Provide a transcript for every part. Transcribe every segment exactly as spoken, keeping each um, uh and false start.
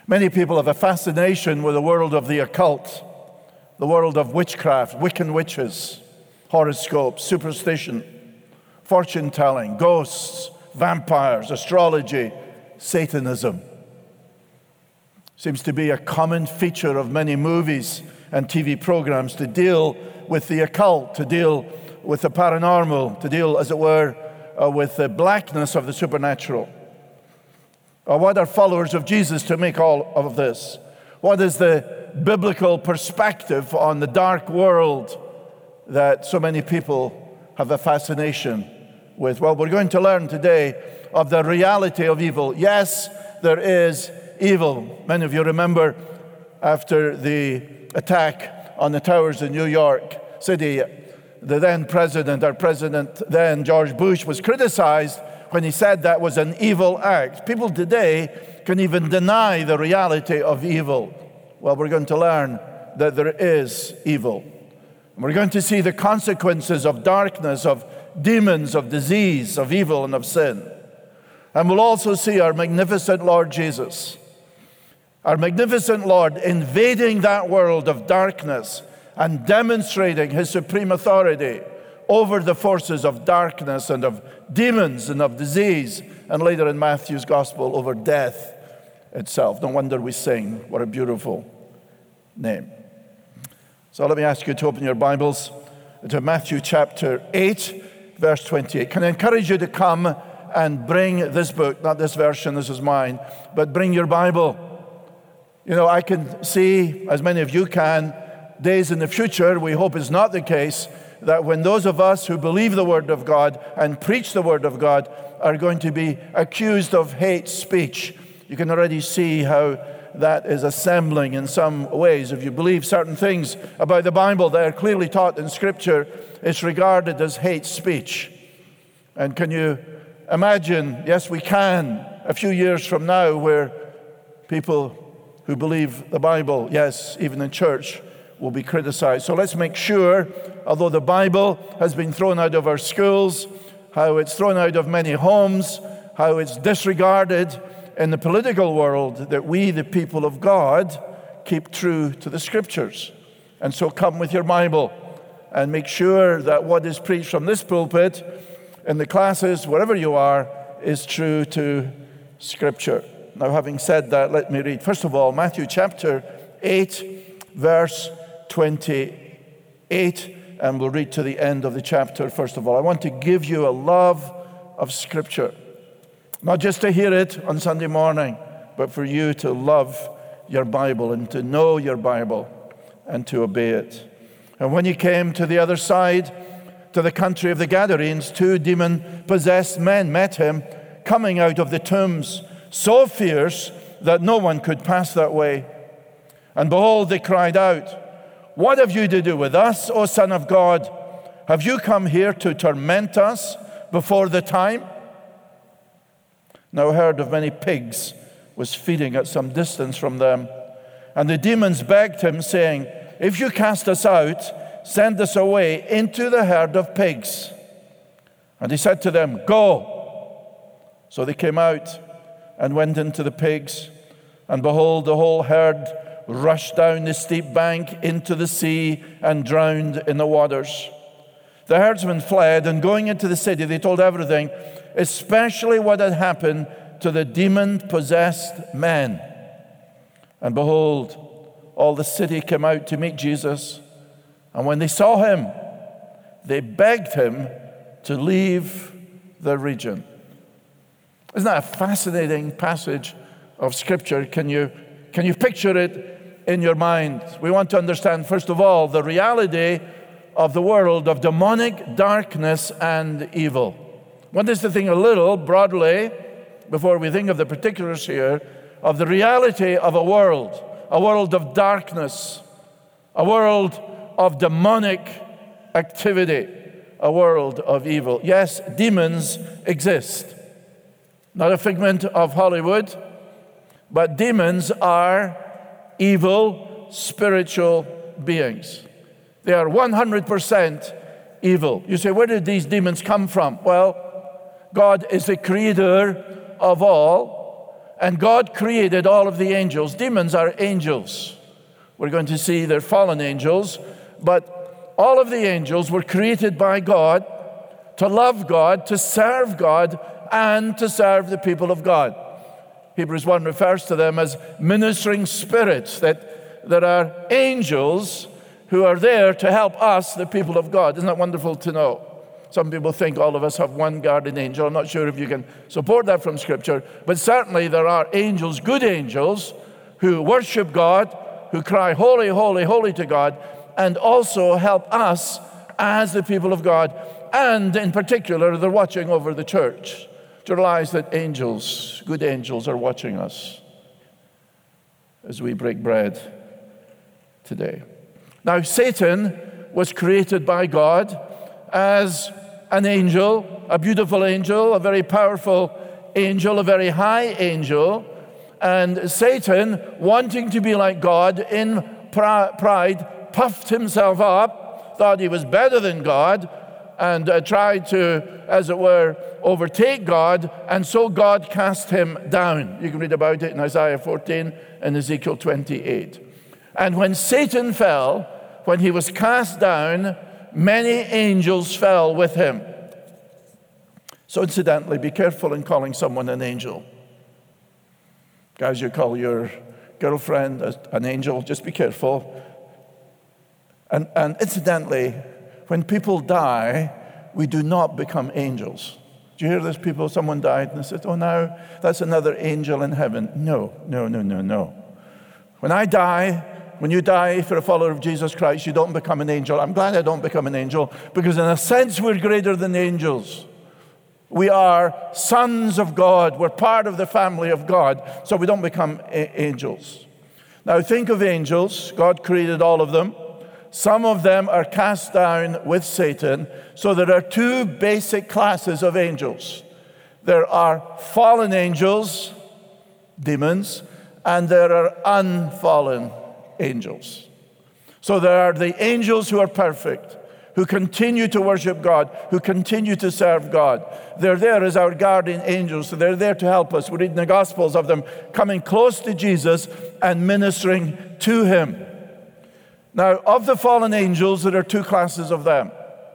Many people have a fascination with the world of the occult, the world of witchcraft, Wiccan witches, horoscopes, superstition, fortune-telling, ghosts, vampires, astrology, Satanism. Seems to be a common feature of many movies and T V programs to deal with the occult, to deal with the paranormal, to deal, as it were, uh, with the blackness of the supernatural. Uh, what are followers of Jesus to make all of this? What is the biblical perspective on the dark world that so many people have a fascination with? Well, we're going to learn today of the reality of evil. Yes, there is evil. Many of you remember after the attack on the towers in New York City, the then president, our president then, George Bush, was criticized when he said that was an evil act. People today can even deny the reality of evil. Well, we're going to learn that there is evil. We're going to see the consequences of darkness, of demons, of disease, of evil, and of sin. And we'll also see our magnificent Lord Jesus, our magnificent Lord invading that world of darkness and demonstrating his supreme authority over the forces of darkness and of demons and of disease, and later in Matthew's gospel over death itself. No wonder we sing, what a beautiful name. So let me ask you to open your Bibles to Matthew chapter eight, verse twenty-eight. Can I encourage you to come and bring this book, not this version, this is mine, but bring your Bible. You know, I can see, as many of you can, days in the future, we hope is not the case, that when those of us who believe the Word of God and preach the Word of God are going to be accused of hate speech. You can already see how that is assembling in some ways. If you believe certain things about the Bible that are clearly taught in Scripture, it's regarded as hate speech. And can you imagine, yes, we can, a few years from now, where people who believe the Bible, yes, even in church, will be criticized. So let's make sure, although the Bible has been thrown out of our schools, how it's thrown out of many homes, how it's disregarded in the political world, that we, the people of God, keep true to the Scriptures. And so come with your Bible and make sure that what is preached from this pulpit, in the classes, wherever you are, is true to Scripture. Now, having said that, let me read. First of all, Matthew chapter eight, verse twenty-eight, and we'll read to the end of the chapter. First of all, I want to give you a love of Scripture, not just to hear it on Sunday morning, but for you to love your Bible and to know your Bible and to obey it. And when he came to the other side, to the country of the Gadarenes, two demon-possessed men met him coming out of the tombs, so fierce that no one could pass that way. And behold, they cried out, "What have you to do with us, O Son of God? Have you come here to torment us before the time?" Now a herd of many pigs was feeding at some distance from them. And the demons begged him, saying, "If you cast us out, send us away into the herd of pigs." And he said to them, "Go." So they came out and went into the pigs. And behold, the whole herd rushed down the steep bank into the sea and drowned in the waters. The herdsmen fled, and going into the city, they told everything, especially what had happened to the demon-possessed men. And behold, all the city came out to meet Jesus. And when they saw him, they begged him to leave the region. Isn't that a fascinating passage of Scripture? Can you, can you picture it in your mind? We want to understand, first of all, the reality of the world of demonic darkness and evil. I want us to think a little broadly, before we think of the particulars here, of the reality of a world, a world of darkness, a world of demonic activity, a world of evil. Yes, demons exist. Not a figment of Hollywood, but demons are evil, spiritual beings. They are one hundred percent evil. You say, where did these demons come from? Well, God is the creator of all, And God created all of the angels. Demons are angels. We're going to see they're fallen angels, but all of the angels were created by God to love God, to serve God, and to serve the people of God. Hebrews one refers to them as ministering spirits, that there are angels who are there to help us, the people of God. Isn't that wonderful to know? Some people think all of us have one guardian angel. I'm not sure if you can support that from Scripture, but certainly there are angels, good angels, who worship God, who cry, holy, holy, holy to God, and also help us as the people of God. And in particular, they're watching over the church. Do you realize that angels, good angels, are watching us as we break bread today? Now, Satan was created by God as an angel, a beautiful angel, a very powerful angel, a very high angel. And Satan, wanting to be like God in pride, puffed himself up, thought he was better than God, and uh, tried to, as it were, overtake God, and so God cast him down. You can read about it in Isaiah fourteen and Ezekiel twenty-eight. And when Satan fell, when he was cast down, many angels fell with him. So incidentally, be careful in calling someone an angel. Guys, you call your girlfriend an angel, just be careful. And, and incidentally, when people die, we do not become angels. Do you hear this? People, someone died and they said, oh, now that's another angel in heaven. No, no, no, no, no. When I die, when you die, if you're a follower of Jesus Christ, you don't become an angel. I'm glad I don't become an angel, because in a sense, we're greater than angels. We are sons of God. We're part of the family of God, so we don't become a- angels. Now, think of angels. God created all of them. Some of them are cast down with Satan. So there are two basic classes of angels. There are fallen angels, demons, and there are unfallen angels. So there are the angels who are perfect, who continue to worship God, who continue to serve God. They're there as our guardian angels, so they're there to help us. We read in the Gospels of them coming close to Jesus and ministering to him. Now, of the fallen angels, there are two classes of them.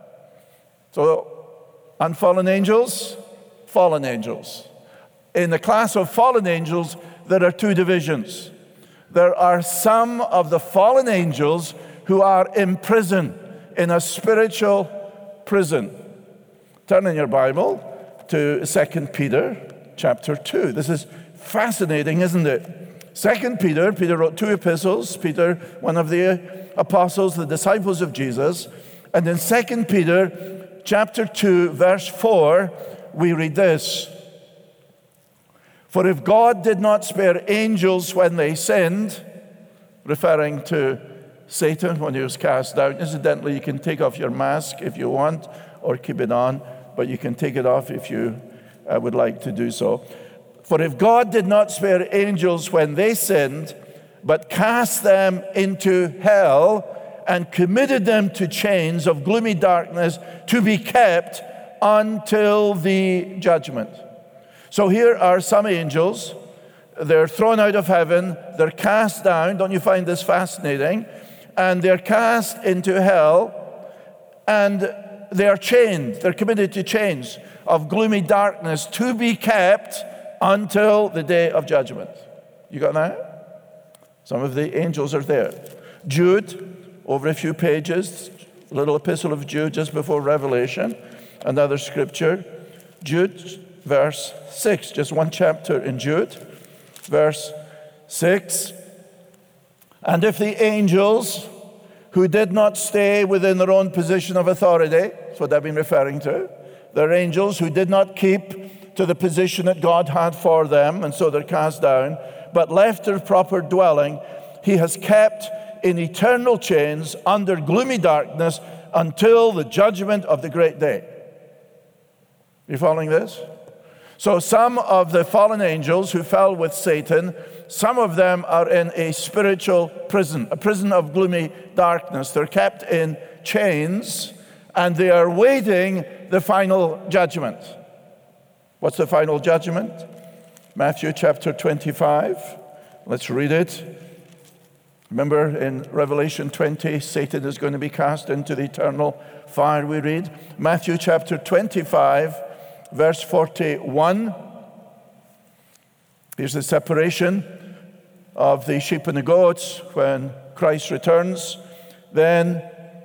So, unfallen angels, fallen angels. In the class of fallen angels, there are two divisions. There are some of the fallen angels who are in prison, in a spiritual prison. Turn in your Bible to Second Peter chapter two. This is fascinating, isn't it? Second Peter, Peter wrote two epistles. Peter, one of the apostles, the disciples of Jesus. And in Second Peter chapter two, verse four, we read this. For if God did not spare angels when they sinned, referring to Satan when he was cast down. Incidentally, you can take off your mask if you want, or keep it on, but you can take it off if you uh, would like to do so. For if God did not spare angels when they sinned, but cast them into hell and committed them to chains of gloomy darkness to be kept until the judgment. So here are some angels. They're thrown out of heaven. They're cast down. Don't you find this fascinating? And they're cast into hell, and they are chained. They're committed to chains of gloomy darkness to be kept until the day of judgment. You got that? Some of the angels are there. Jude, over a few pages, little epistle of Jude just before Revelation, another scripture. Jude, verse six, just one chapter in Jude, verse six. And if the angels who did not stay within their own position of authority, that's what I've been referring to, they're angels who did not keep to the position that God had for them, and so they're cast down, but left their proper dwelling, he has kept in eternal chains under gloomy darkness until the judgment of the great day. You following this? So some of the fallen angels who fell with Satan, some of them are in a spiritual prison, a prison of gloomy darkness. They're kept in chains, and they are waiting the final judgment. What's the final judgment? Matthew chapter twenty-five. Let's read it. Remember in Revelation twenty, Satan is going to be cast into the eternal fire, we read. Matthew chapter twenty-five, verse forty-one. Here's the separation of the sheep and the goats when Christ returns. Then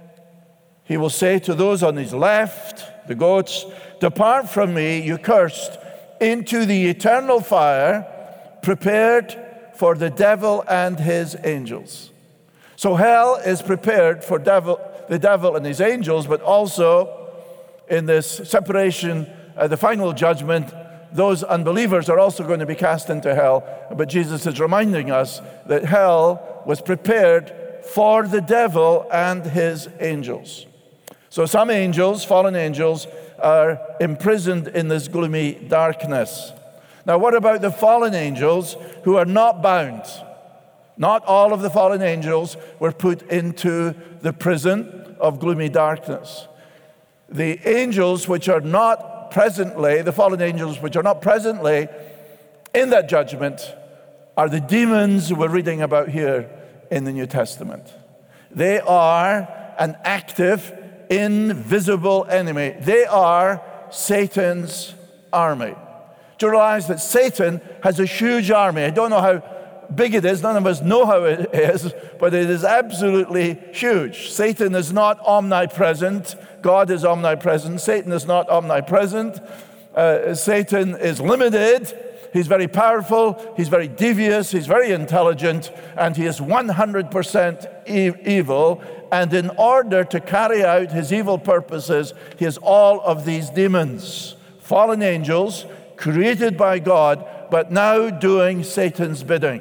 he will say to those on his left, the goats, "Depart from me, you cursed, into the eternal fire prepared for the devil and his angels." So hell is prepared for devil, the devil and his angels, but also in this separation, uh, the final judgment, those unbelievers are also going to be cast into hell. But Jesus is reminding us that hell was prepared for the devil and his angels. So some angels, fallen angels, are imprisoned in this gloomy darkness. Now, what about the fallen angels who are not bound? Not all of the fallen angels were put into the prison of gloomy darkness. The angels which are not presently, the fallen angels which are not presently in that judgment, are the demons we're reading about here in the New Testament. They are an active, invisible enemy. They are Satan's army. Do you realize that Satan has a huge army? I don't know how big it is. None of us know how it is, but it is absolutely huge. Satan is not omnipresent. God is omnipresent. Satan is not omnipresent. Uh, Satan is limited. He's very powerful. He's very devious. He's very intelligent. And he is one hundred percent e- evil. And in order to carry out his evil purposes, he has all of these demons, fallen angels, created by God, but now doing Satan's bidding.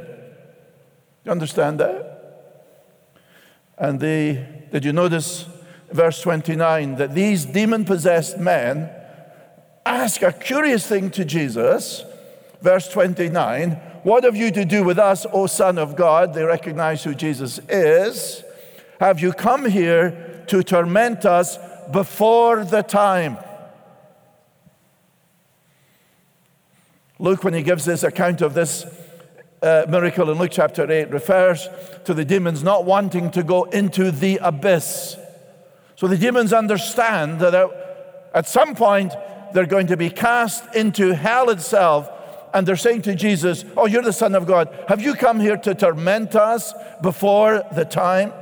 You understand that? And the, did you notice verse twenty-nine, that these demon-possessed men ask a curious thing to Jesus. Verse twenty-nine, "What have you to do with us, O Son of God?" They recognize who Jesus is. "Have you come here to torment us before the time?" Luke, when he gives this account of this uh, miracle in Luke chapter eight, refers to the demons not wanting to go into the abyss. So the demons understand that at some point they're going to be cast into hell itself, and they're saying to Jesus, "Oh, you're the Son of God. Have you come here to torment us before the time?"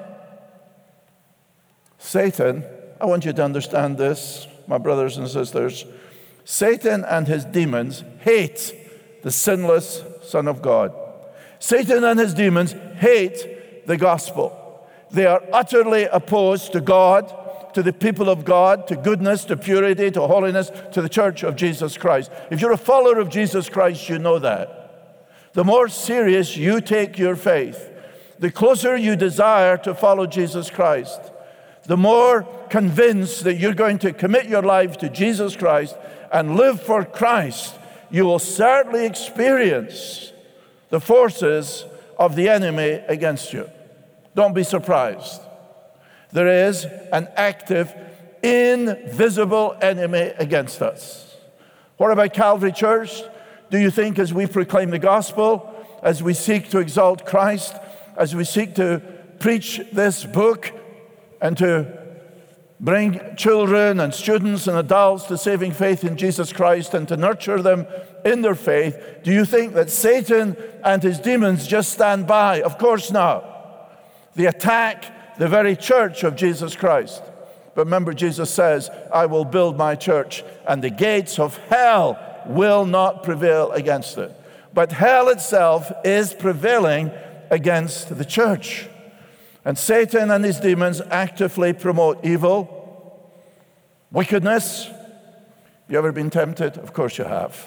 Satan, I want you to understand this, my brothers and sisters. Satan and his demons hate the sinless Son of God. Satan and his demons hate the gospel. They are utterly opposed to God, to the people of God, to goodness, to purity, to holiness, to the church of Jesus Christ. If you're a follower of Jesus Christ, you know that. The more serious you take your faith, the closer you desire to follow Jesus Christ, the more convinced that you're going to commit your life to Jesus Christ and live for Christ, you will certainly experience the forces of the enemy against you. Don't be surprised. There is an active, invisible enemy against us. What about Calvary Church? Do you think as we proclaim the gospel, as we seek to exalt Christ, as we seek to preach this book and to bring children and students and adults to saving faith in Jesus Christ and to nurture them in their faith, do you think that Satan and his demons just stand by? Of course not. They attack the very church of Jesus Christ. But remember, Jesus says, "I will build my church, and the gates of hell will not prevail against it." But hell itself is prevailing against the church. And Satan and his demons actively promote evil, wickedness. Have you ever been tempted? Of course you have.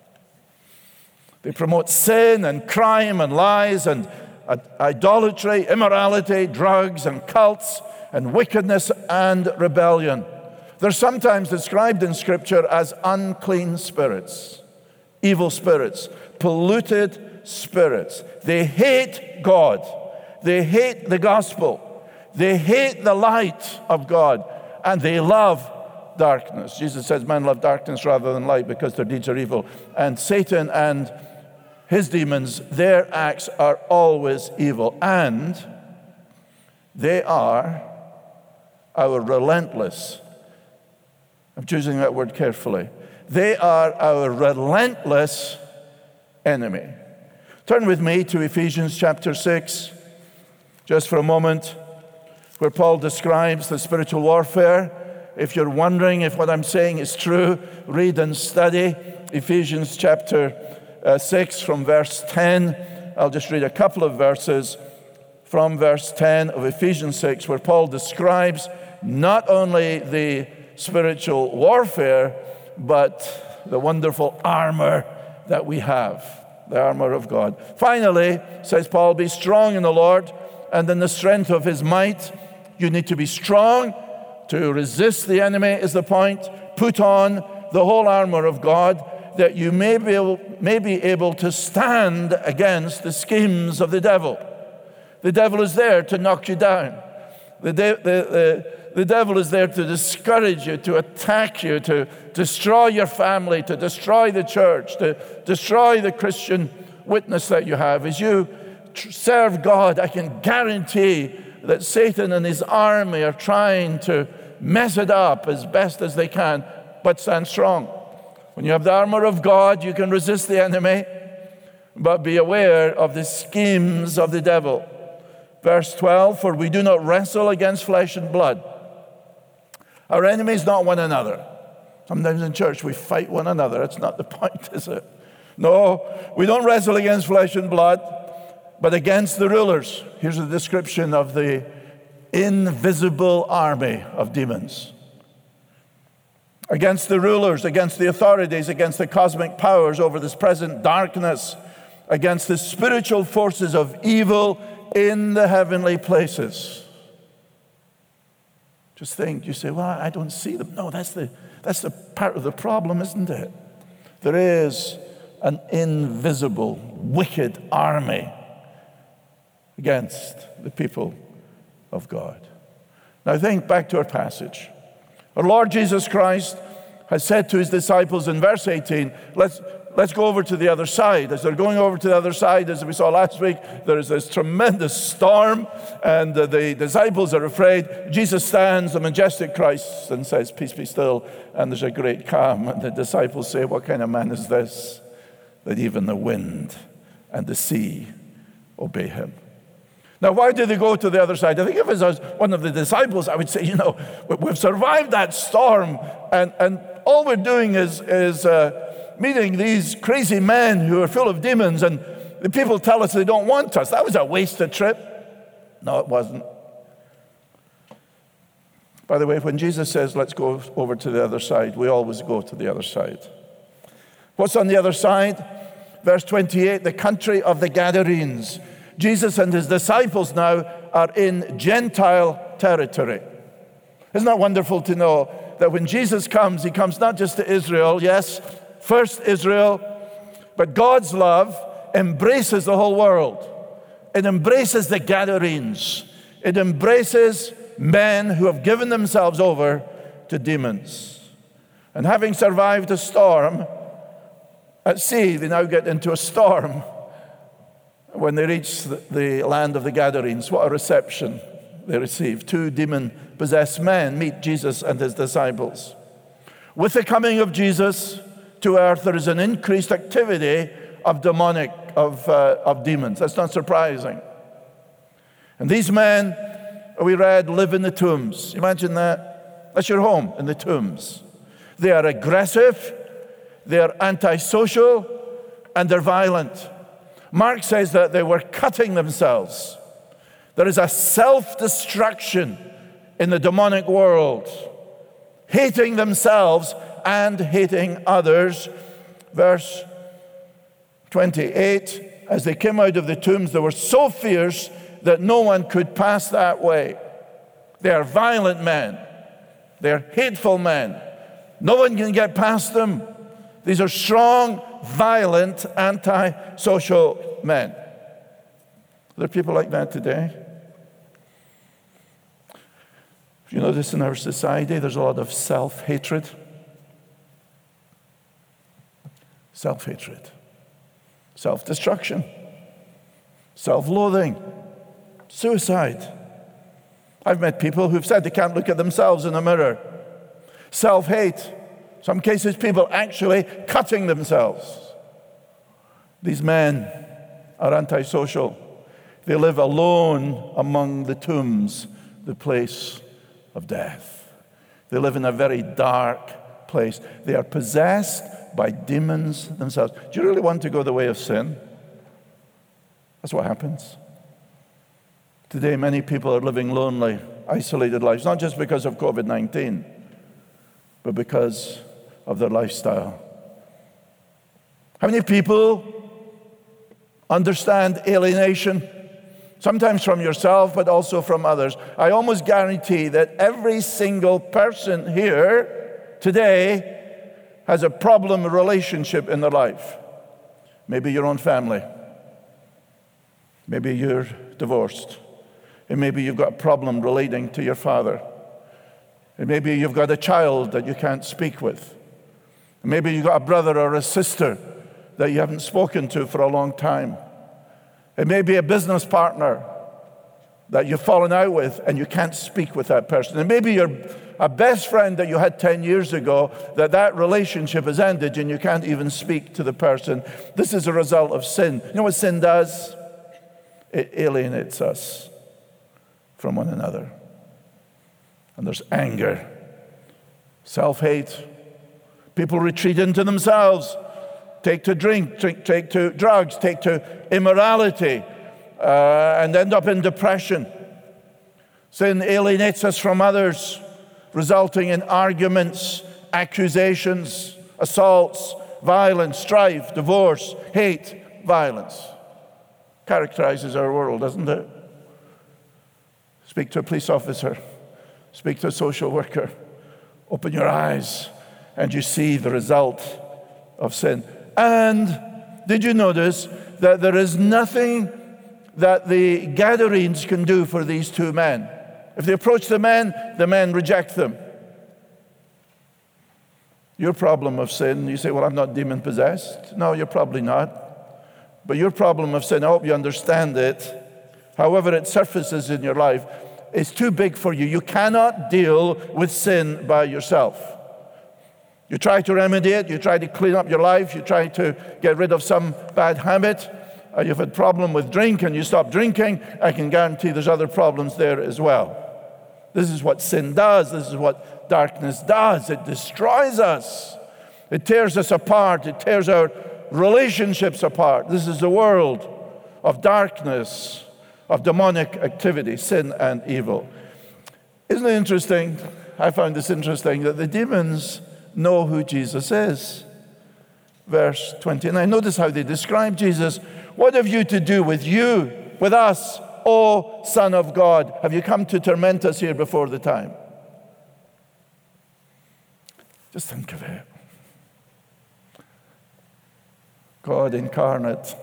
They promote sin and crime and lies and idolatry, immorality, drugs and cults and wickedness and rebellion. They're sometimes described in Scripture as unclean spirits, evil spirits, polluted spirits. They hate God. They hate the gospel. They hate the light of God, and they love darkness. Jesus says men love darkness rather than light because their deeds are evil. And Satan and his demons, their acts are always evil. And they are our relentless, I'm choosing that word carefully, they are our relentless enemy. Turn with me to Ephesians chapter six, just for a moment, where Paul describes the spiritual warfare. If you're wondering if what I'm saying is true, read and study Ephesians chapter uh, six from verse ten. I'll just read a couple of verses from verse ten of Ephesians six, where Paul describes not only the spiritual warfare, but the wonderful armor that we have, the armor of God. Finally, says Paul, be strong in the Lord and in the strength of his might. You need to be strong to resist the enemy, is the point. Put on the whole armor of God, that you may be able, may be able to stand against the schemes of the devil. The devil is there to knock you down. The, de- the, the, the devil is there to discourage you, to attack you, to destroy your family, to destroy the church, to destroy the Christian witness that you have. As you tr- serve God, I can guarantee that Satan and his army are trying to mess it up as best as they can, but stand strong. When you have the armor of God, you can resist the enemy, but be aware of the schemes of the devil. Verse twelve, for we do not wrestle against flesh and blood. Our enemy is not one another. Sometimes in church we fight one another. That's not the point, is it? No, we don't wrestle against flesh and blood, but against the rulers. Here's a description of the invisible army of demons. Against the rulers, against the authorities, against the cosmic powers over this present darkness, against the spiritual forces of evil in the heavenly places. Just think, you say, well, I don't see them. No, that's the, that's the part of the problem, isn't it? There is an invisible, wicked army against the people of God. Now think back to our passage. Our Lord Jesus Christ has said to his disciples in verse eighteen, let's, let's go over to the other side. As they're going over to the other side, as we saw last week, there is this tremendous storm, and uh, the disciples are afraid. Jesus stands, the majestic Christ, and says, peace be still, and there's a great calm. And the disciples say, what kind of man is this, that even the wind and the sea obey him? Now, why did they go to the other side? I think if I was one of the disciples, I would say, you know, we've survived that storm, and, and all we're doing is, is uh, meeting these crazy men who are full of demons, and the people tell us they don't want us. That was a wasted trip. No, it wasn't. By the way, when Jesus says, let's go over to the other side, we always go to the other side. What's on the other side? Verse twenty-eight, the country of the Gadarenes. Jesus and his disciples now are in Gentile territory. Isn't that wonderful to know that when Jesus comes, he comes not just to Israel, yes, first Israel, but God's love embraces the whole world. It embraces the Gadarenes. It embraces men who have given themselves over to demons. And having survived a storm at sea, they now get into a storm. When they reach the land of the Gadarenes, what a reception they receive. Two demon-possessed men meet Jesus and his disciples. With the coming of Jesus to earth, there is an increased activity of demonic, of, uh, of demons. That's not surprising. And these men, we read, live in the tombs. Imagine that. That's your home, in the tombs. They are aggressive, they are antisocial, and they're violent. Mark says that they were cutting themselves. There is a self-destruction in the demonic world, hating themselves and hating others. Verse twenty-eight, as they came out of the tombs, they were so fierce that no one could pass that way. They are violent men. They are hateful men. No one can get past them. These are strong, violent, anti-social men. Are there people like that today? If you notice in our society, there's a lot of self-hatred. Self-hatred. self-destruction, self-loathing, suicide. I've met people who've said they can't look at themselves in a mirror. Self-hate. Some cases, people actually cutting themselves. These men are antisocial. They live alone among the tombs, the place of death. They live in a very dark place. They are possessed by demons themselves. Do you really want to go the way of sin? That's what happens. Today, many people are living lonely, isolated lives, not just because of covid nineteen, but because of their lifestyle. How many people understand alienation? Sometimes from yourself, but also from others. I almost guarantee that every single person here today has a problem relationship in their life. Maybe your own family. Maybe you're divorced. And maybe you've got a problem relating to your father. And maybe you've got a child that you can't speak with. And maybe you've got a brother or a sister that you haven't spoken to for a long time. It may be a business partner that you've fallen out with and you can't speak with that person. And maybe you're a best friend that you had ten years ago, that that relationship has ended and you can't even speak to the person. This is a result of sin. You know what sin does? It alienates us from one another. And there's anger, self-hate. People retreat into themselves. Take to drink, take, take to drugs, take to immorality, uh, and end up in depression. Sin alienates us from others, resulting in arguments, accusations, assaults, violence, strife, divorce, hate, violence. Characterizes our world, doesn't it? Speak to a police officer, speak to a social worker, open your eyes, and you see the result of sin. And did you notice that there is nothing that the Gadarenes can do for these two men? If they approach the men, the men reject them. Your problem of sin, you say, well, I'm not demon-possessed. No, you're probably not. But your problem of sin, I hope you understand it, however it surfaces in your life, is too big for you. You cannot deal with sin by yourself. You try to remedy it, you try to clean up your life, you try to get rid of some bad habit. Uh, you've had a problem with drink and you stop drinking, I can guarantee there's other problems there as well. This is what sin does. This is what darkness does. It destroys us. It tears us apart. It tears our relationships apart. This is the world of darkness, of demonic activity, sin and evil. Isn't it interesting? I found this interesting that the demons know who Jesus is. Verse twenty-nine. Notice how they describe Jesus. What have you to do with you, with us, O Son of God? Have you come to torment us here before the time? Just think of it. God incarnate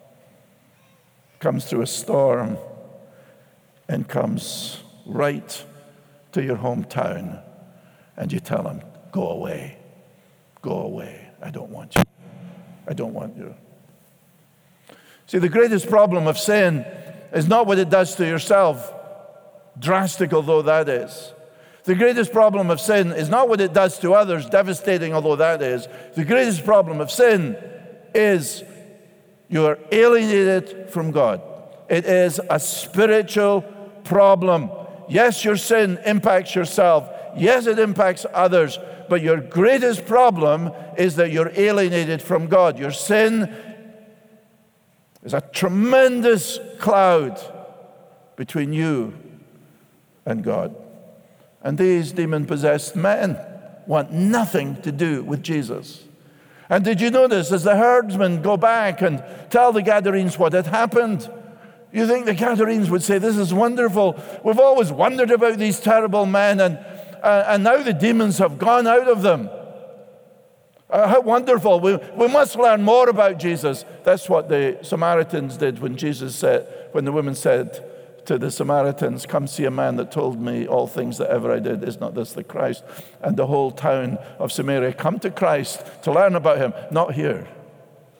comes through a storm and comes right to your hometown, and you tell him, go away, go away. I don't want you. I don't want you. See, the greatest problem of sin is not what it does to yourself, drastic although that is. The greatest problem of sin is not what it does to others, devastating although that is. The greatest problem of sin is you are alienated from God. It is a spiritual problem. Yes, your sin impacts yourself. Yes, it impacts others. But your greatest problem is that you're alienated from God. Your sin is a tremendous cloud between you and God. And these demon-possessed men want nothing to do with Jesus. And did you notice, as the herdsmen go back and tell the Gadarenes what had happened, you think the Gadarenes would say, this is wonderful. We've always wondered about these terrible men, and, uh, and now the demons have gone out of them. Uh, how wonderful. We, we must learn more about Jesus. That's what the Samaritans did when Jesus said, when the woman said to the Samaritans, come see a man that told me all things that ever I did. Is not this the Christ? And the whole town of Samaria come to Christ to learn about him. Not here.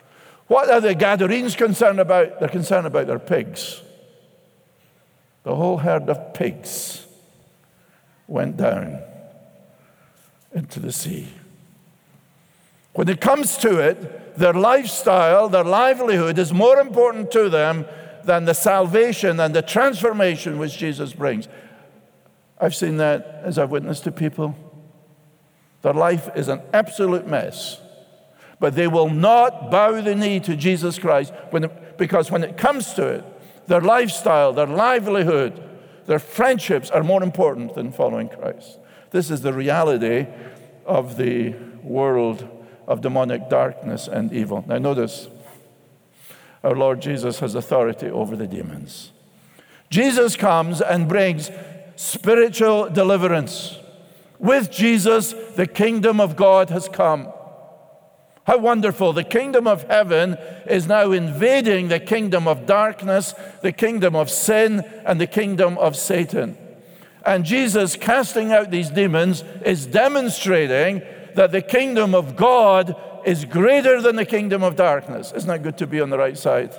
What are the Gadarenes concerned about? They're concerned about their pigs. The whole herd of pigs went down into the sea. When it comes to it, their lifestyle, their livelihood is more important to them than the salvation and the transformation which Jesus brings. I've seen that as I've witnessed to people. Their life is an absolute mess, but they will not bow the knee to Jesus Christ when it, because when it comes to it, their lifestyle, their livelihood, their friendships are more important than following Christ. This is the reality of the world of demonic darkness and evil. Now notice, our Lord Jesus has authority over the demons. Jesus comes and brings spiritual deliverance. With Jesus, the kingdom of God has come. How wonderful. The kingdom of heaven is now invading the kingdom of darkness, the kingdom of sin, and the kingdom of Satan. And Jesus casting out these demons is demonstrating that the kingdom of God is greater than the kingdom of darkness. Isn't that good to be on the right side?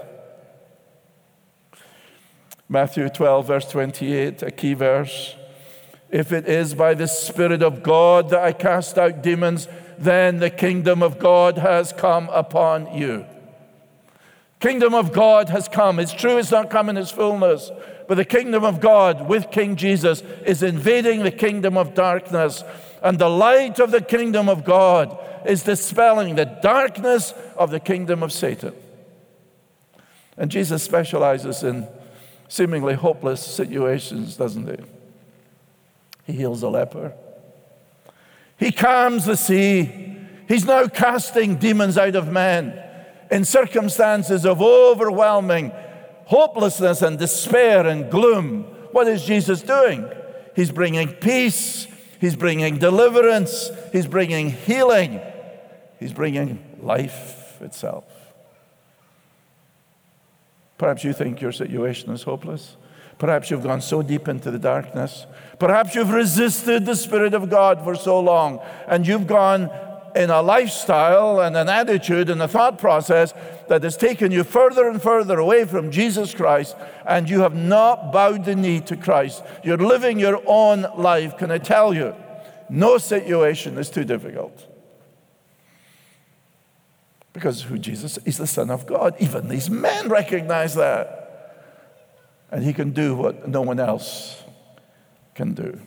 Matthew twelve, verse twenty-eight, a key verse. If it is by the Spirit of God that I cast out demons, then the kingdom of God has come upon you. Kingdom of God has come. It's true it's not come in its fullness, but the kingdom of God with King Jesus is invading the kingdom of darkness. And the light of the kingdom of God is dispelling the darkness of the kingdom of Satan. And Jesus specializes in seemingly hopeless situations, doesn't he? He heals a leper. He calms the sea. He's now casting demons out of men in circumstances of overwhelming hopelessness and despair and gloom. What is Jesus doing? He's bringing peace. He's bringing deliverance. He's bringing healing. He's bringing life itself. Perhaps you think your situation is hopeless. Perhaps you've gone so deep into the darkness. Perhaps you've resisted the Spirit of God for so long, and you've gone in a lifestyle and an attitude and a thought process that has taken you further and further away from Jesus Christ, and you have not bowed the knee to Christ. You're living your own life. Can I tell you, no situation is too difficult. Because who Jesus is, the Son of God. Even these men recognize that. And he can do what no one else can do.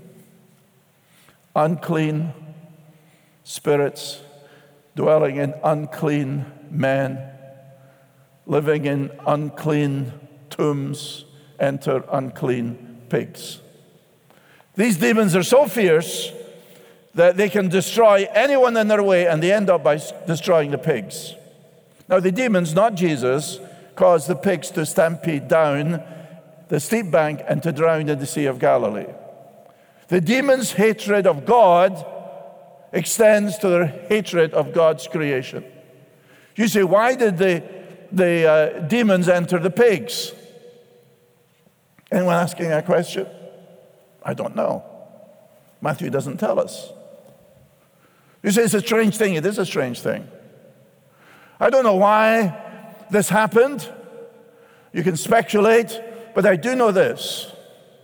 Unclean spirits dwelling in unclean men, living in unclean tombs, enter unclean pigs. These demons are so fierce that they can destroy anyone in their way, and they end up by destroying the pigs. Now, the demons, not Jesus, caused the pigs to stampede down the steep bank and to drown in the Sea of Galilee. The demons' hatred of God extends to their hatred of God's creation. You say, why did the, the uh, demons enter the pigs? Anyone asking that question? I don't know. Matthew doesn't tell us. You say it's a strange thing. It is a strange thing. I don't know why this happened. You can speculate, but I do know this.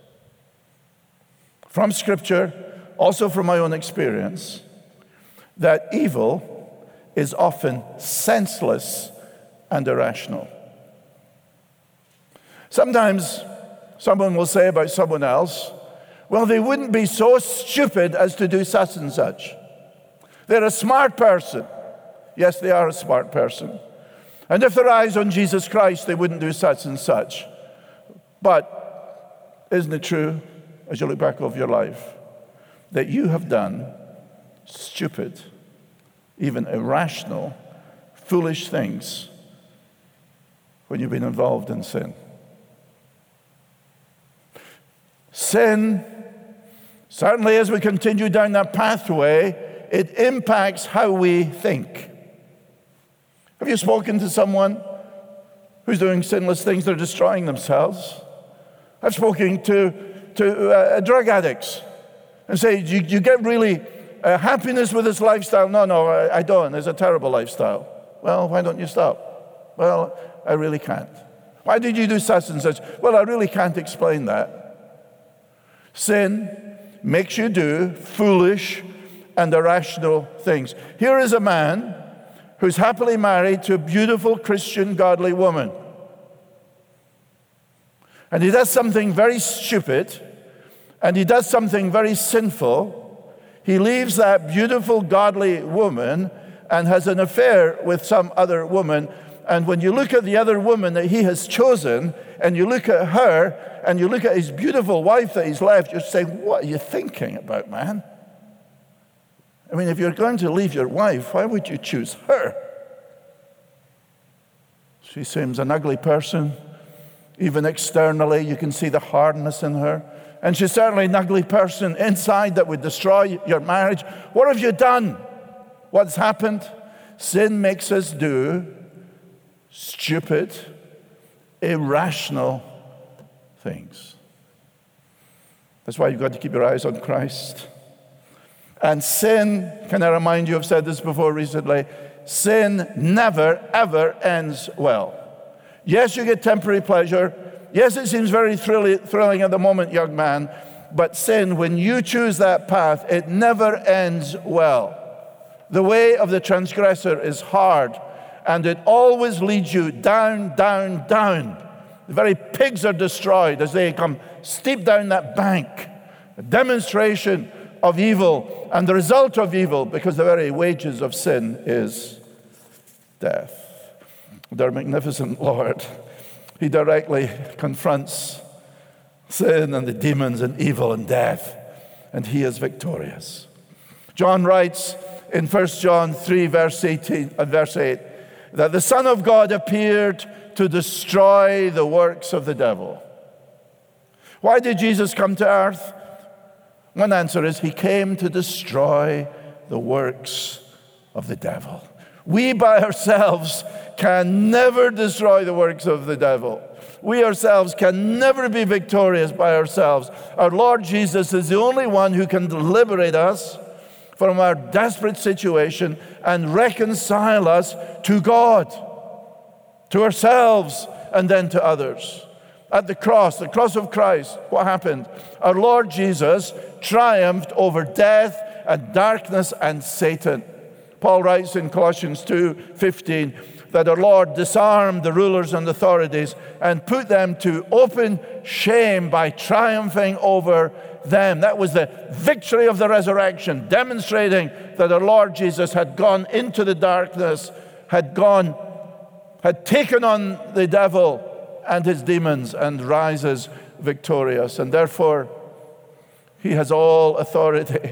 From Scripture, also from my own experience, that evil is often senseless and irrational. Sometimes someone will say about someone else, well, they wouldn't be so stupid as to do such and such. They're a smart person. Yes, they are a smart person. And if their eyes on Jesus Christ, they wouldn't do such and such. But isn't it true, as you look back over your life, that you have done stupid, even irrational, foolish things when you've been involved in sin? Sin, certainly as we continue down that pathway, it impacts how we think. Have you spoken to someone who's doing sinless things? They're destroying themselves. I've spoken to, to uh, drug addicts and say, do you, do you get really uh, happiness with this lifestyle? No, no, I, I don't. It's a terrible lifestyle. Well, why don't you stop? Well, I really can't. Why did you do such and such? Well, I really can't explain that. Sin makes you do foolish and irrational things. Here is a man who's happily married to a beautiful Christian, godly woman. And he does something very stupid, and he does something very sinful. He leaves that beautiful, godly woman and has an affair with some other woman. And when you look at the other woman that he has chosen, and you look at her, and you look at his beautiful wife that he's left, you're saying, what are you thinking about, man? I mean, if you're going to leave your wife, why would you choose her? She seems an ugly person. Even externally, you can see the hardness in her. And she's certainly an ugly person inside that would destroy your marriage. What have you done? What's happened? Sin makes us do stupid, irrational things. That's why you've got to keep your eyes on Christ. And sin, can I remind you, I've said this before recently, sin never, ever ends well. Yes, you get temporary pleasure. Yes, it seems very thrilling at the moment, young man. But sin, when you choose that path, it never ends well. The way of the transgressor is hard, and it always leads you down, down, down. The very pigs are destroyed as they come steep down that bank. A demonstration of evil and the result of evil, because the very wages of sin is death. Our magnificent Lord, he directly confronts sin and the demons and evil and death, and he is victorious. John writes in First John three, verse eighteen, uh, verse eight, that the Son of God appeared to destroy the works of the devil. Why did Jesus come to earth? One answer is he came to destroy the works of the devil. We by ourselves can never destroy the works of the devil. We ourselves can never be victorious by ourselves. Our Lord Jesus is the only one who can liberate us from our desperate situation and reconcile us to God, to ourselves, and then to others. At the cross, the cross of Christ, what happened? Our Lord Jesus triumphed over death and darkness and Satan. Paul writes in Colossians two fifteen that our Lord disarmed the rulers and authorities and put them to open shame by triumphing over them. That was the victory of the resurrection, demonstrating that our Lord Jesus had gone into the darkness, had gone, had taken on the devil and his demons, and rises victorious. And therefore, he has all authority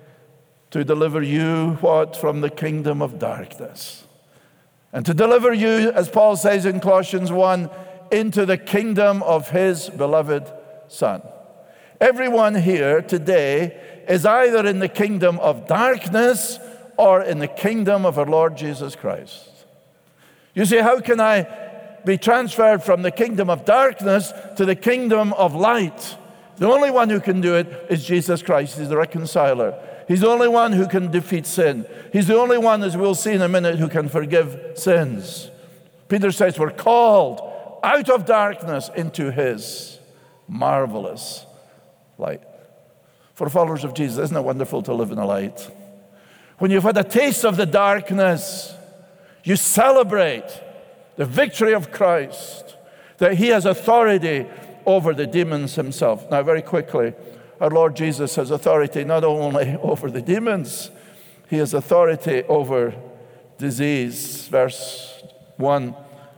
to deliver you, what? From the kingdom of darkness. And to deliver you, as Paul says in Colossians one, into the kingdom of his beloved Son. Everyone here today is either in the kingdom of darkness or in the kingdom of our Lord Jesus Christ. You see, how can I be transferred from the kingdom of darkness to the kingdom of light? The only one who can do it is Jesus Christ. He's the reconciler. He's the only one who can defeat sin. He's the only one, as we'll see in a minute, who can forgive sins. Peter says we're called out of darkness into his marvelous light. For followers of Jesus, isn't it wonderful to live in the light? When you've had a taste of the darkness, you celebrate the victory of Christ, that he has authority over the demons himself. Now, very quickly, our Lord Jesus has authority not only over the demons, he has authority over disease. Verse one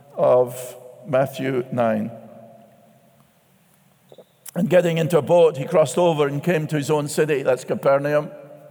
of Matthew nine. And getting into a boat, he crossed over and came to his own city. That's Capernaum.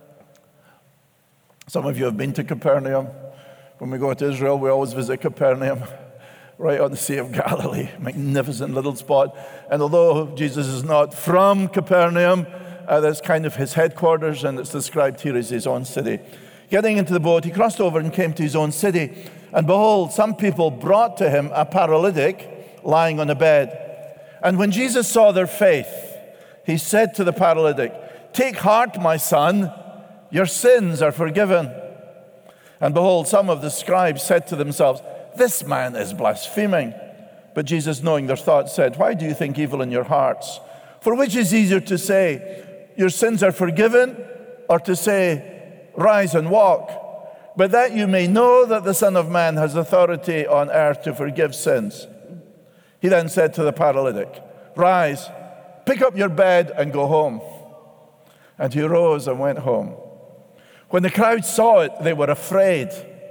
Some of you have been to Capernaum. When we go to Israel, we always visit Capernaum, right on the Sea of Galilee. Magnificent little spot. And although Jesus is not from Capernaum, uh, that's kind of his headquarters, and it's described here as his own city. Getting into the boat, he crossed over and came to his own city. And behold, some people brought to him a paralytic lying on a bed. And when Jesus saw their faith, he said to the paralytic, "Take heart, my son, your sins are forgiven." And behold, some of the scribes said to themselves, "This man is blaspheming." But Jesus, knowing their thoughts, said, "Why do you think evil in your hearts? For which is easier to say, 'Your sins are forgiven,' or to say, 'Rise and walk'? But that you may know that the Son of Man has authority on earth to forgive sins." He then said to the paralytic, "Rise, pick up your bed and go home." And he rose and went home. When the crowd saw it, they were afraid,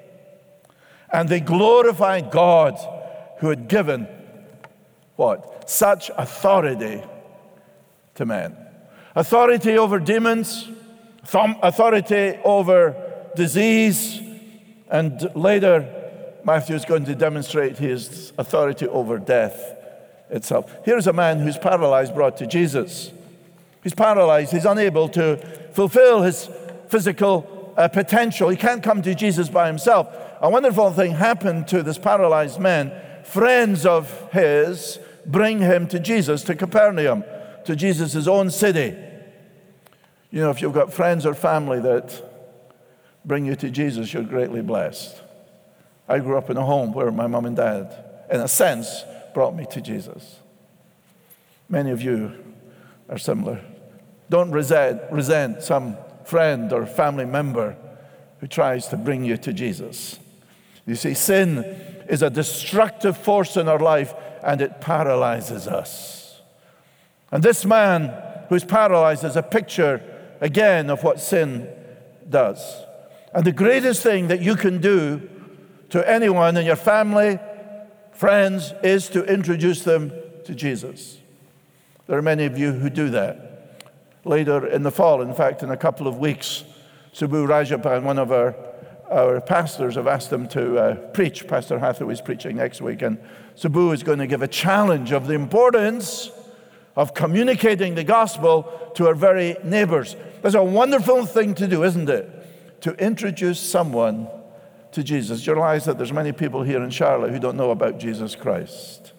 and they glorified God who had given, what? Such authority to men. Authority over demons, authority over disease, and later Matthew is going to demonstrate his authority over death itself. Here's a man who's paralyzed brought to Jesus. He's paralyzed. He's unable to fulfill his physical uh, potential. He can't come to Jesus by himself. A wonderful thing happened to this paralyzed man. Friends of his bring him to Jesus, to Capernaum, to Jesus' own city. You know, if you've got friends or family that bring you to Jesus, you're greatly blessed. I grew up in a home where my mom and dad, in a sense, brought me to Jesus. Many of you are similar. Don't resent, resent some friend or family member who tries to bring you to Jesus. You see, sin is a destructive force in our life, and it paralyzes us. And this man who's paralyzed is a picture, again, of what sin does. And the greatest thing that you can do to anyone in your family, friends, is to introduce them to Jesus. There are many of you who do that. Later in the fall, in fact, in a couple of weeks, Subbu Rajapan, one of our, our pastors, have asked him to uh, preach. Pastor Hathaway is preaching next week, and Subbu is going to give a challenge of the importance of communicating the gospel to our very neighbors. That's a wonderful thing to do, isn't it? To introduce someone to Jesus. You realize that there's many people here in Charlotte who don't know about Jesus Christ.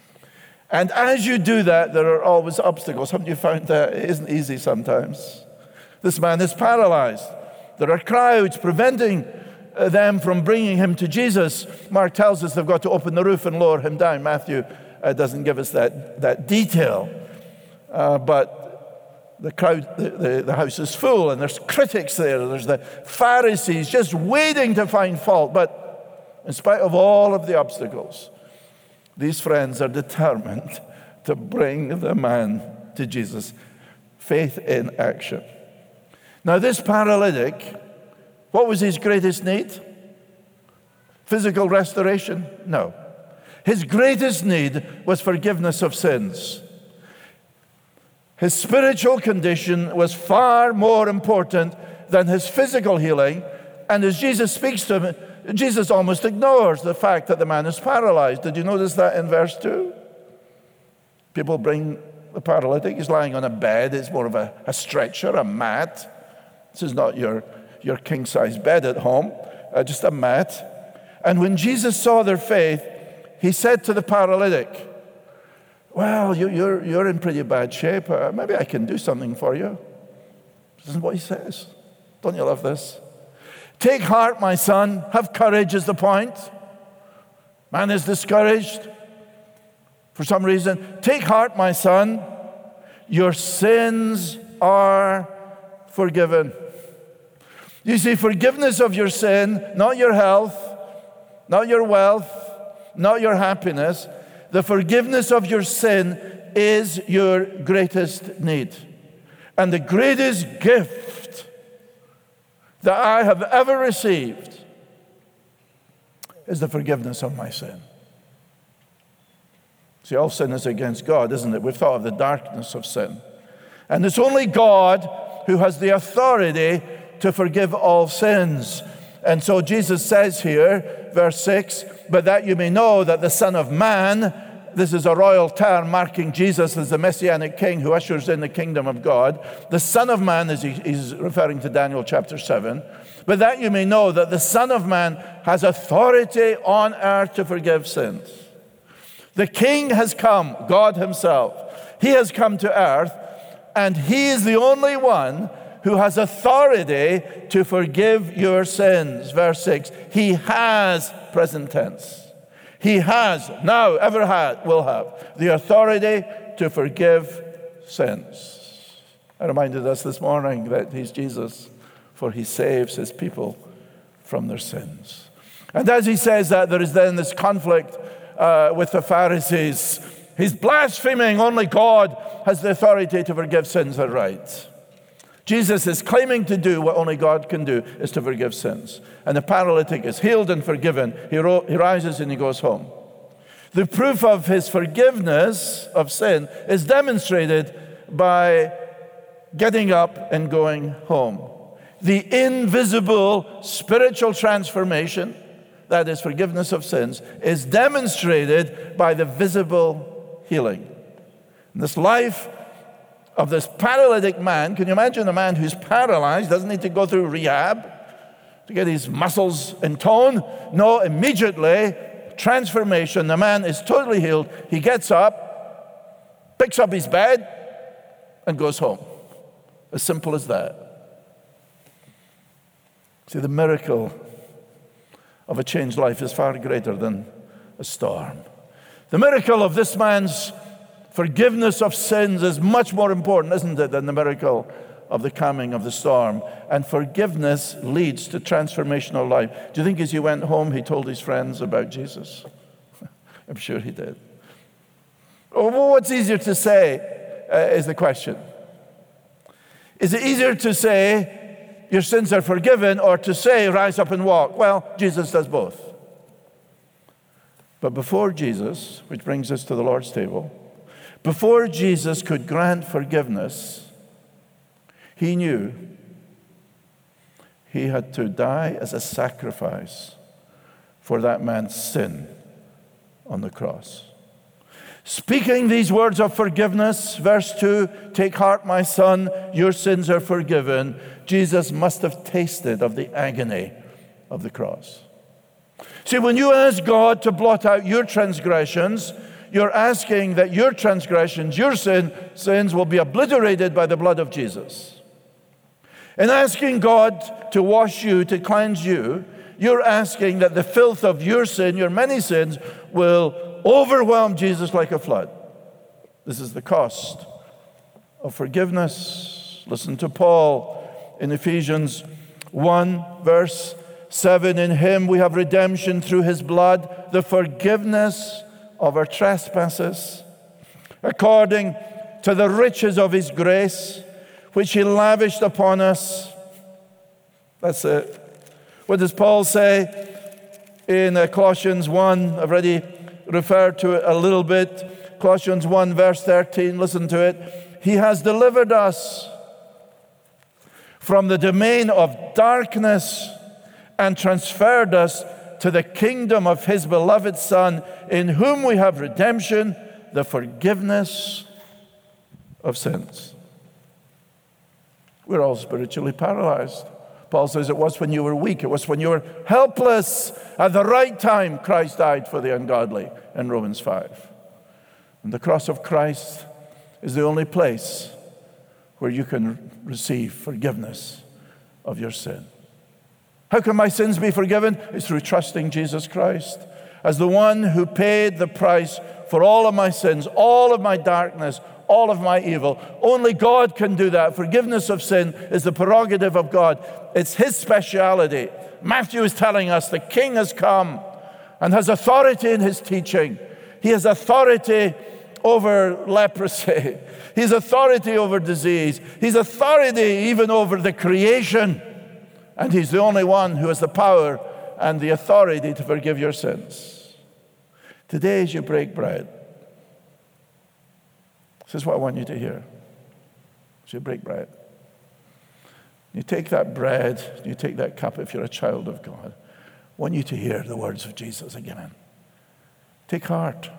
And as you do that, there are always obstacles. Haven't you found that? It isn't easy sometimes. This man is paralyzed. There are crowds preventing them from bringing him to Jesus. Mark tells us they've got to open the roof and lower him down. Matthew uh, doesn't give us that, that detail. Uh, but the crowd, the, the, the house is full, and there's critics there. There's the Pharisees just waiting to find fault. But in spite of all of the obstacles, these friends are determined to bring the man to Jesus. Faith in action. Now, this paralytic, what was his greatest need? Physical restoration? No. His greatest need was forgiveness of sins. His spiritual condition was far more important than his physical healing. And as Jesus speaks to him, Jesus almost ignores the fact that the man is paralyzed. Did you notice that in verse two? People bring the paralytic. He's lying on a bed. It's more of a, a stretcher, a mat. This is not your, your king-size bed at home, uh, just a mat. And when Jesus saw their faith, he said to the paralytic, "Well, you, you're, you're in pretty bad shape. Uh, maybe I can do something for you." This is what he says. Don't you love this? "Take heart, my son. Have courage," is the point. Man is discouraged for some reason. "Take heart, my son. Your sins are forgiven." You see, forgiveness of your sin, not your health, not your wealth, not your happiness. The forgiveness of your sin is your greatest need. And the greatest gift that I have ever received is the forgiveness of my sin. See, all sin is against God, isn't it? We've thought of the darkness of sin. And it's only God who has the authority to forgive all sins. And so Jesus says here, verse six, "But that you may know that the Son of Man," this is a royal term marking Jesus as the Messianic King who ushers in the kingdom of God. The Son of Man, is he, he's referring to Daniel chapter seven. "But that you may know that the Son of Man has authority on earth to forgive sins." The King has come, God himself. He has come to earth, and he is the only one who has authority to forgive your sins. Verse six, he has, present tense. He has, now, ever had, will have, the authority to forgive sins. I reminded us this morning that he's Jesus, for he saves his people from their sins. And as he says that, there is then this conflict uh, with the Pharisees. He's blaspheming. Only God has the authority to forgive sins outright. Jesus is claiming to do what only God can do, is to forgive sins. And the paralytic is healed and forgiven. He, ro- he rises and he goes home. The proof of his forgiveness of sin is demonstrated by getting up and going home. The invisible spiritual transformation, that is forgiveness of sins, is demonstrated by the visible healing. In this life of this paralytic man, can you imagine a man who's paralyzed, doesn't need to go through rehab to get his muscles in tone? No, immediately, transformation. The man is totally healed. He gets up, picks up his bed, and goes home. As simple as that. See, the miracle of a changed life is far greater than a storm. The miracle of this man's forgiveness of sins is much more important, isn't it, than the miracle of the calming of the storm. And forgiveness leads to transformational life. Do you think as he went home, he told his friends about Jesus? I'm sure he did. Oh, well, what's easier to say uh, is the question. Is it easier to say, your sins are forgiven, or to say, rise up and walk? Well, Jesus does both. But before Jesus, which brings us to the Lord's table, before Jesus could grant forgiveness, he knew he had to die as a sacrifice for that man's sin on the cross. Speaking these words of forgiveness, verse two, take heart, my son, your sins are forgiven. Jesus must have tasted of the agony of the cross. See, when you ask God to blot out your transgressions, you're asking that your transgressions, your sin, sins will be obliterated by the blood of Jesus. In asking God to wash you, to cleanse you, you're asking that the filth of your sin, your many sins, will overwhelm Jesus like a flood. This is the cost of forgiveness. Listen to Paul in Ephesians one, verse seven. In him we have redemption through his blood, the forgiveness of our trespasses, according to the riches of his grace, which he lavished upon us. That's it. What does Paul say in uh, Colossians one? I've already referred to it a little bit. Colossians one, verse thirteen, listen to it. He has delivered us from the domain of darkness and transferred us to the kingdom of his beloved Son, in whom we have redemption, the forgiveness of sins. We're all spiritually paralyzed. Paul says it was when you were weak, it was when you were helpless. At the right time, Christ died for the ungodly in Romans five. And the cross of Christ is the only place where you can receive forgiveness of your sin. How can my sins be forgiven? It's through trusting Jesus Christ as the one who paid the price for all of my sins, all of my darkness, all of my evil. Only God can do that. Forgiveness of sin is the prerogative of God. It's his speciality. Matthew is telling us the King has come and has authority in his teaching. He has authority over leprosy. He has authority over disease. He's authority even over the creation. And he's the only one who has the power and the authority to forgive your sins. Today, as you break bread, this is what I want you to hear. As you break bread, you take that bread, you take that cup if you're a child of God. I want you to hear the words of Jesus again. Take heart.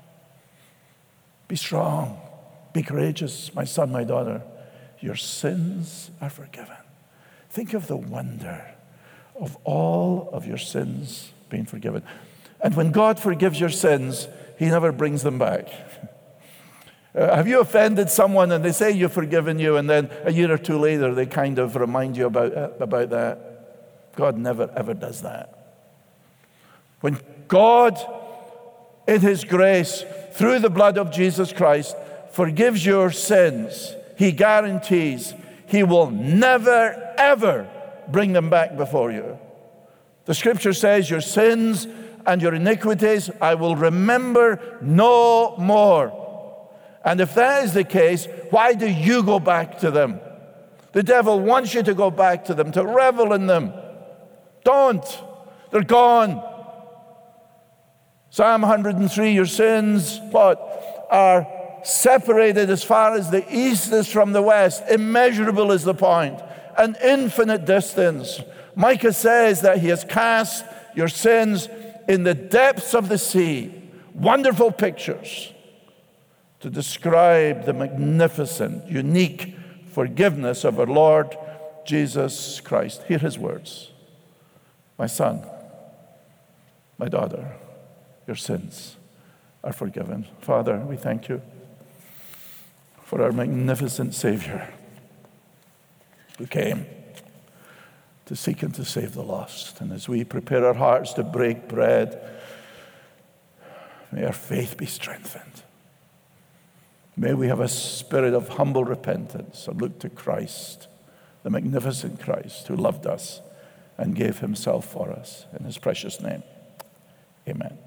Be strong. Be courageous, my son, my daughter. Your sins are forgiven. Think of the wonder of all of your sins being forgiven. And when God forgives your sins, he never brings them back. Uh, have you offended someone and they say you've forgiven you, and then a year or two later they kind of remind you about, uh, about that? God never, ever does that. When God in his grace, through the blood of Jesus Christ, forgives your sins, he guarantees he will never, ever bring them back before you. The scripture says, your sins and your iniquities I will remember no more. And if that is the case, why do you go back to them? The devil wants you to go back to them, to revel in them. Don't. They're gone. Psalm one hundred three, your sins, what? Are separated as far as the east is from the west. Immeasurable is the point. An infinite distance. Micah says that he has cast your sins in the depths of the sea. Wonderful pictures to describe the magnificent, unique forgiveness of our Lord Jesus Christ. Hear his words. My son, my daughter, your sins are forgiven. Father, we thank you for our magnificent Savior who came to seek and to save the lost. And as we prepare our hearts to break bread, may our faith be strengthened. May we have a spirit of humble repentance and look to Christ, the magnificent Christ who loved us and gave himself for us. In his precious name, amen.